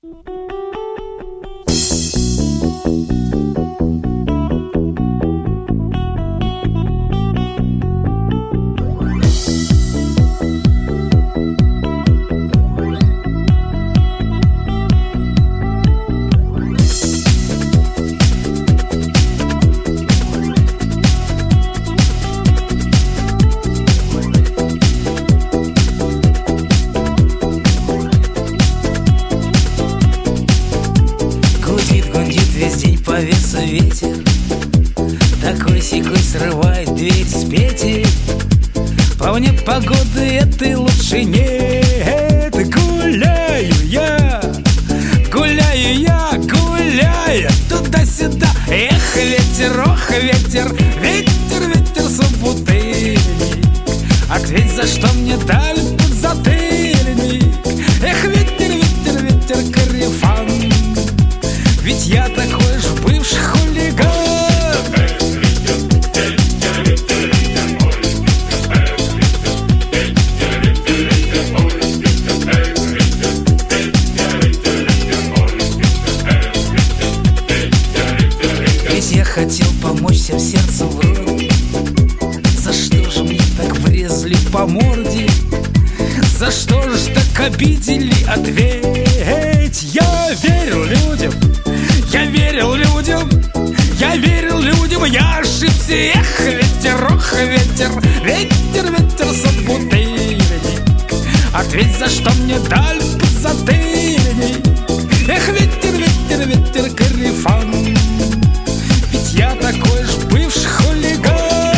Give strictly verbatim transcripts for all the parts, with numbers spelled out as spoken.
Повеса ветер, такой-сякой срывает дверь с петель. По мне погоды этой лучше нет. Гуляю я, гуляю я, гуляю туда-сюда. Эх, ветер, ох, ветер, ветер, ветер, собутыльник. Ответь, за что мне дали подзатыльник. Эх, ветер, ветер, ветер, корефан, ведь я такой же бывший хулиган. Ведь я хотел помочь всем сердцем вроде. За что же мне так врезали по морде? За что же так обидели? Ответь. Я верил людям, я верил людям, я верил людям, я ошибся. Эх, ветер, ох, ветер, ветер, ветер, собутыльник. Ответь, за что мне дали подзатыльник. Эх, ветер, ветер, ветер, корефан, ведь я такой же бывший хулиган.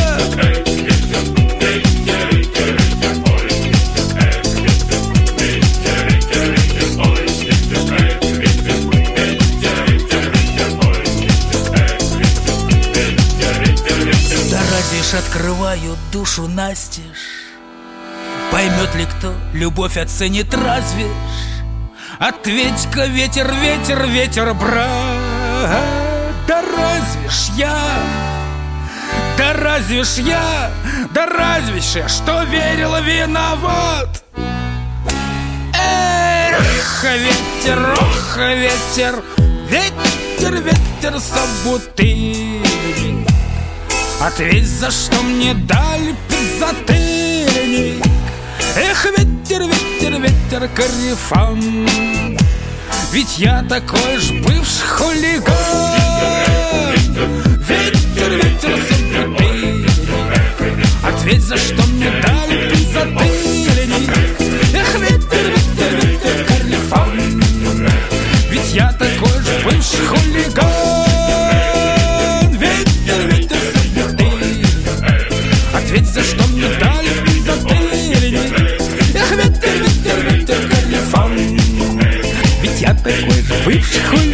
Открываю душу настежь. Поймет ли кто, любовь оценит разве ж? Ответь-ка, ветер, ветер, ветер, брат. Да разве ж я, да разве ж я, да разве ж я, что верила, виноват? Эх, ветер, ох, ветер, ветер, ветер, собутыльник. Ответь, за что мне дали подзатыльник. Эх, ветер, ветер, ветер, корефан, ведь я такой же бывший хулиган. Ветер, ветер, собутыльник. Ответь, за что мне дали подзатыльник. Эх, ветер, ветер, ветер, корефан, ведь я такой же бывший хулиган. Ответь, за что мне дали подзатыльник. Эх, ветер, ветер, ветер, корефан, ведь я такой же бывший хулиган.